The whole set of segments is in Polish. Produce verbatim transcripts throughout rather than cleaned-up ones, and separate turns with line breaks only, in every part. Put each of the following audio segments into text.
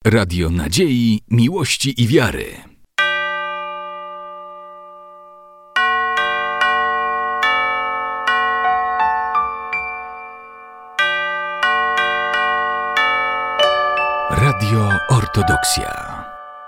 Radio nadziei, miłości i wiary. Radio Ortodoksja.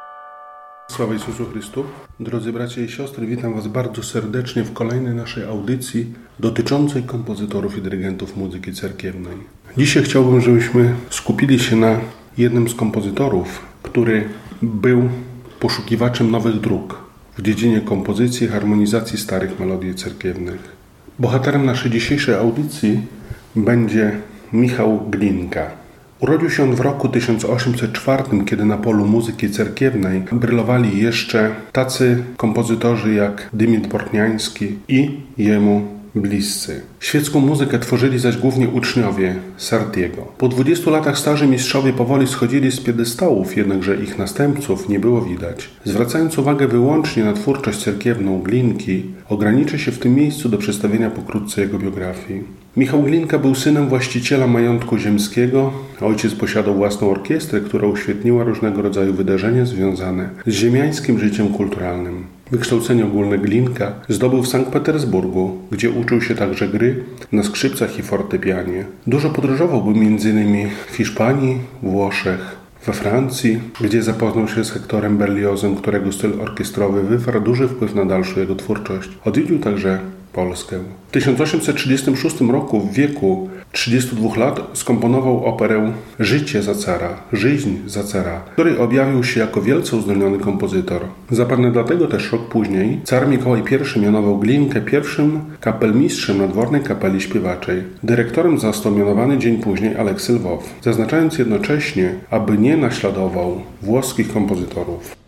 Sława Jezusu Chrystu. Drodzy bracia i siostry, witam Was bardzo serdecznie w kolejnej naszej audycji dotyczącej kompozytorów i dyrygentów muzyki cerkiewnej. Dzisiaj chciałbym, żebyśmy skupili się na jednym z kompozytorów, który był poszukiwaczem nowych dróg w dziedzinie kompozycji i harmonizacji starych melodii cerkiewnych. Bohaterem naszej dzisiejszej audycji będzie Michał Glinka. Urodził się on w roku tysiąc osiemset czwartym, kiedy na polu muzyki cerkiewnej brylowali jeszcze tacy kompozytorzy jak Dymit Bortniański i jemu bliscy. Świecką muzykę tworzyli zaś głównie uczniowie Sartiego. Po dwudziestu latach starzy mistrzowie powoli schodzili z piedestałów, jednakże ich następców nie było widać. Zwracając uwagę wyłącznie na twórczość cerkiewną Glinki, ograniczę się w tym miejscu do przedstawienia pokrótce jego biografii. Michał Glinka był synem właściciela majątku ziemskiego. Ojciec posiadał własną orkiestrę, która uświetniła różnego rodzaju wydarzenia związane z ziemiańskim życiem kulturalnym. Wykształcenie ogólne Glinka zdobył w Sankt Petersburgu, gdzie uczył się także gry na skrzypcach i fortepianie. Dużo podróżował, był między innymi w Hiszpanii, Włoszech, we Francji, gdzie zapoznał się z Hectorem Berliozem, którego styl orkiestrowy wywarł duży wpływ na dalszą jego twórczość. Odwiedził także Polskę. W tysiąc osiemset trzydziestym szóstym roku w wieku trzydziestu dwóch lat skomponował operę Życie za cara, Żyźń za cara, w której objawił się jako wielce uzdolniony kompozytor. Zapewne dlatego też rok później car Mikołaj I mianował Glinkę pierwszym kapelmistrzem nadwornej kapeli śpiewaczej. Dyrektorem został mianowany dzień później Aleksy Lwow, zaznaczając jednocześnie, aby nie naśladował włoskich kompozytorów.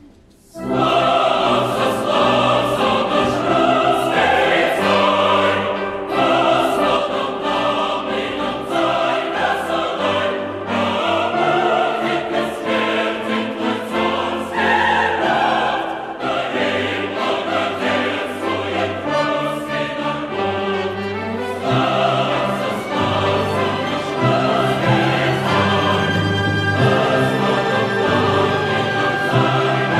Bye.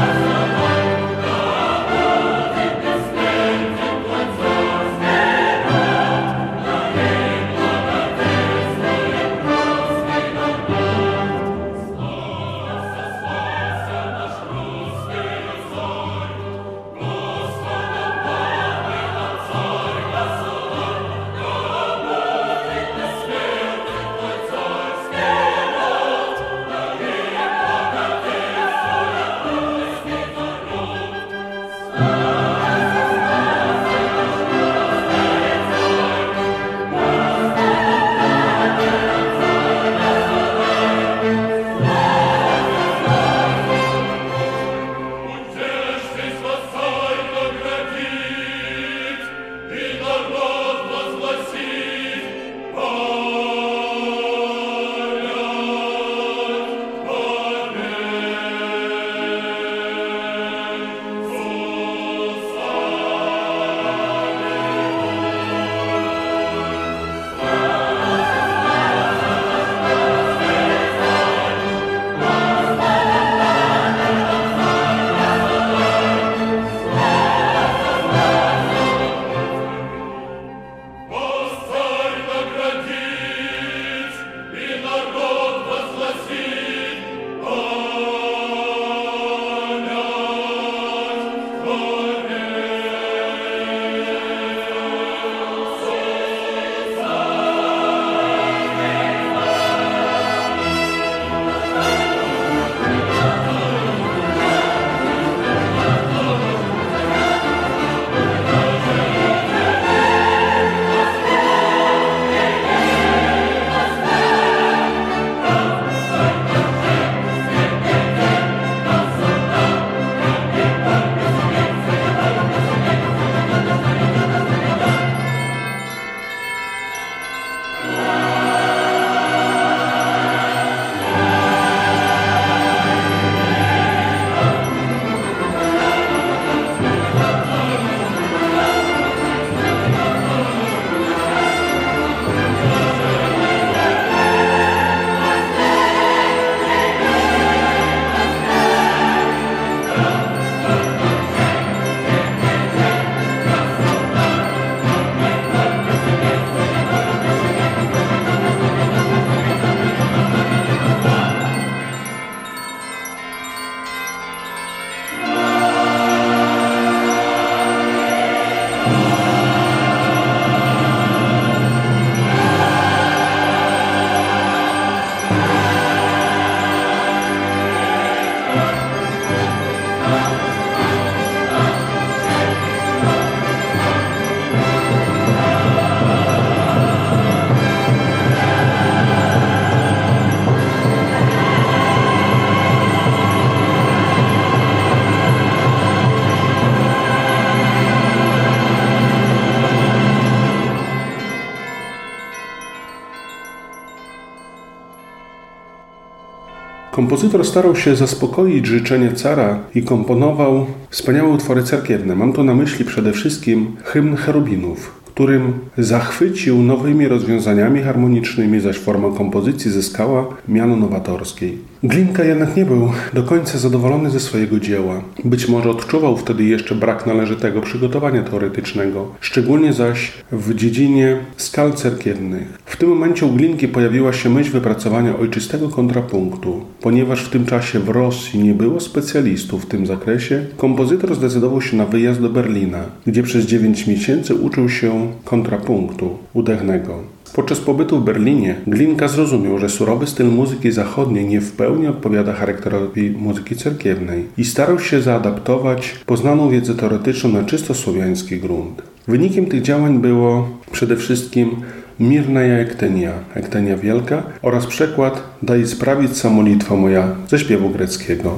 Kompozytor starał się zaspokoić życzenie cara i komponował wspaniałe utwory cerkiewne. Mam tu na myśli przede wszystkim hymn cherubinów, którym zachwycił nowymi rozwiązaniami harmonicznymi, zaś forma kompozycji zyskała miano nowatorskiej. Glinka jednak nie był do końca zadowolony ze swojego dzieła. Być może odczuwał wtedy jeszcze brak należytego przygotowania teoretycznego, szczególnie zaś w dziedzinie skal cerkiewnych. W tym momencie u Glinki pojawiła się myśl wypracowania ojczystego kontrapunktu. Ponieważ w tym czasie w Rosji nie było specjalistów w tym zakresie, kompozytor zdecydował się na wyjazd do Berlina, gdzie przez dziewięć miesięcy uczył się kontrapunktu udechnego. Podczas pobytu w Berlinie Glinka zrozumiał, że surowy styl muzyki zachodniej nie w pełni odpowiada charakterowi muzyki cerkiewnej i starał się zaadaptować poznaną wiedzę teoretyczną na czysto słowiański grunt. Wynikiem tych działań było przede wszystkim Mirnaja Ektenia, Ektenia Wielka oraz przekład Daj sprawić sa molitwa moja ze śpiewu greckiego.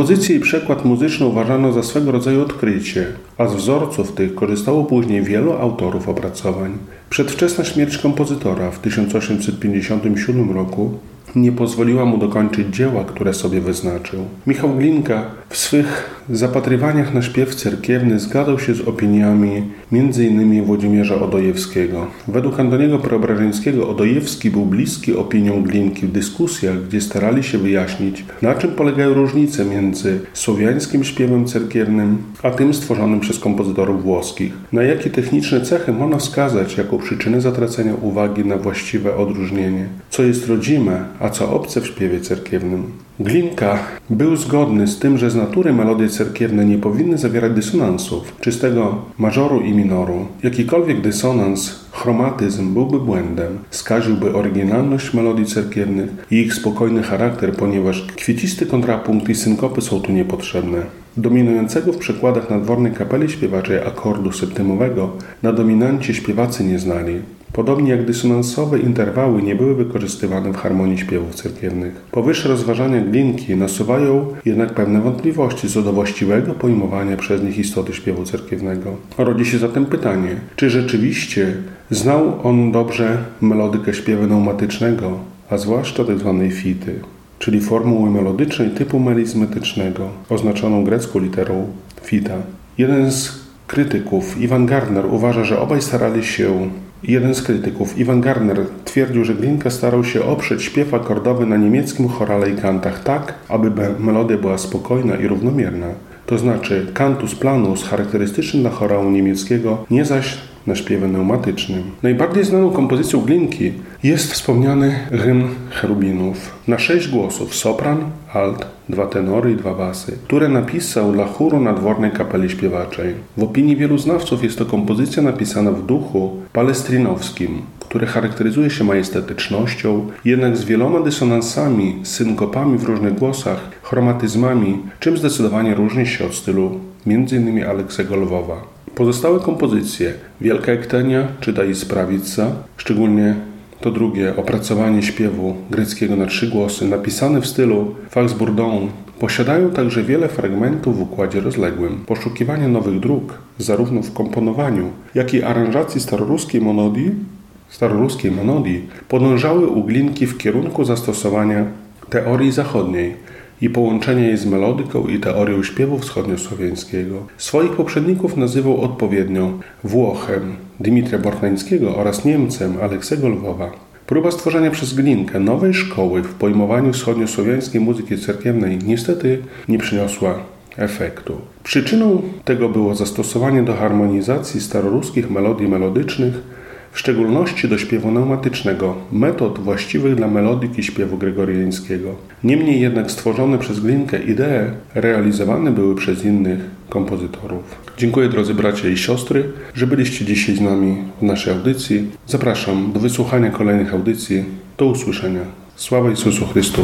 Kompozycje i przekład muzyczny uważano za swego rodzaju odkrycie, a z wzorców tych korzystało później wielu autorów opracowań. Przedwczesna śmierć kompozytora w tysiąc osiemset pięćdziesiątym siódmym roku nie pozwoliła mu dokończyć dzieła, które sobie wyznaczył. Michał Glinka w swych zapatrywaniach na śpiew cerkiewny zgadzał się z opiniami między innymi Włodzimierza Odojewskiego. Według Antoniego Preobrażeńskiego Odojewski był bliski opiniom Glinki w dyskusjach, gdzie starali się wyjaśnić, na czym polegają różnice między słowiańskim śpiewem cerkiewnym, a tym stworzonym przez kompozytorów włoskich. Na jakie techniczne cechy można wskazać jako przyczynę zatracenia uwagi na właściwe odróżnienie, co jest rodzime, a co obce w śpiewie cerkiewnym. Glinka był zgodny z tym, że z natury melodie cerkiewne nie powinny zawierać dysonansów, czystego mażoru i minoru. Jakikolwiek dysonans, chromatyzm byłby błędem, skaziłby oryginalność melodii cerkiewnych i ich spokojny charakter, ponieważ kwiecisty kontrapunkt i synkopy są tu niepotrzebne. Dominującego w przekładach nadwornej kapeli śpiewaczej akordu septymowego na dominancie śpiewacy nie znali. Podobnie jak dysonansowe interwały nie były wykorzystywane w harmonii śpiewów cerkiewnych. Powyższe rozważania Glinki nasuwają jednak pewne wątpliwości co do właściwego pojmowania przez nich istoty śpiewu cerkiewnego. Rodzi się zatem pytanie, czy rzeczywiście znał on dobrze melodykę śpiewu pneumatycznego, a zwłaszcza tzw. fity, czyli formuły melodycznej typu melizmetycznego, oznaczoną grecką literą fita. Jeden z krytyków, Iwan Gardner, uważa, że obaj starali się Jeden z krytyków, Iwan Gardner, twierdził, że Glinka starał się oprzeć śpiew akordowy na niemieckim chorale i kantach tak, aby melodia była spokojna i równomierna. To znaczy cantus planus charakterystyczny dla chorału niemieckiego, nie zaś na śpiewie pneumatycznym. Najbardziej znaną kompozycją Glinki jest wspomniany hymn cherubinów. Na sześć głosów, sopran, alt, dwa tenory i dwa basy, które napisał dla chóru nadwornej kapeli śpiewaczej. W opinii wielu znawców jest to kompozycja napisana w duchu palestrinowskim, który charakteryzuje się majestetycznością, jednak z wieloma dysonansami, synkopami w różnych głosach, chromatyzmami, czym zdecydowanie różni się od stylu między innymi Aleksego Lwowa. Pozostałe kompozycje, Wielka Ektenia czy Dais Pravica, szczególnie to drugie, opracowanie śpiewu greckiego na trzy głosy, napisane w stylu Fax Bourdon, posiadają także wiele fragmentów w układzie rozległym. Poszukiwanie nowych dróg, zarówno w komponowaniu, jak i aranżacji staroruskiej monodii, staroruskiej monodii podążały u Glinki w kierunku zastosowania teorii zachodniej i połączenia jej z melodyką i teorią śpiewu wschodniosłowiańskiego. Swoich poprzedników nazywał odpowiednio Włochem Dymitra Bortnańskiego oraz Niemcem Aleksego Lwowa. Próba stworzenia przez Glinkę nowej szkoły w pojmowaniu wschodniosłowiańskiej muzyki cerkiewnej niestety nie przyniosła efektu. Przyczyną tego było zastosowanie do harmonizacji staroruskich melodii melodycznych, w szczególności do śpiewu pneumatycznego, metod właściwych dla melodyki śpiewu gregoriańskiego. Niemniej jednak stworzone przez Glinkę idee realizowane były przez innych kompozytorów. Dziękuję drodzy bracia i siostry, że byliście dzisiaj z nami w naszej audycji. Zapraszam do wysłuchania kolejnych audycji. Do usłyszenia. Sława Jezusu Chrystu.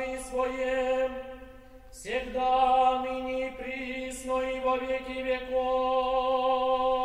славе Своем, всегда, ныне и присно, и во веки веков.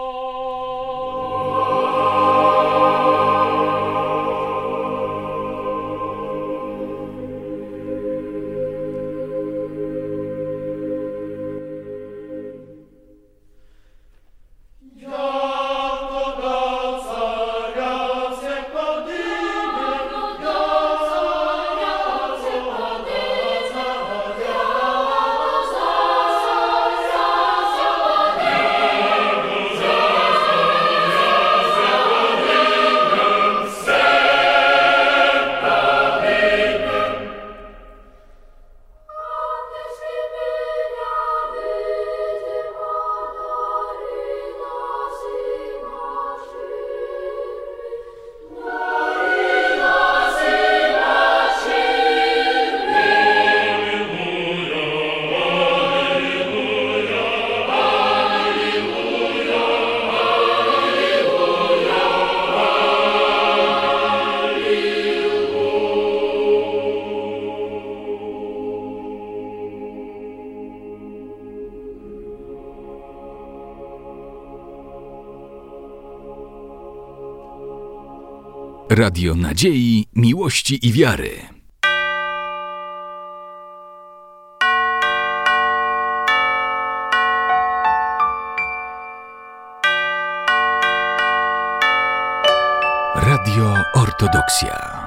Radio Nadziei, Miłości i Wiary. Radio Ortodoksja.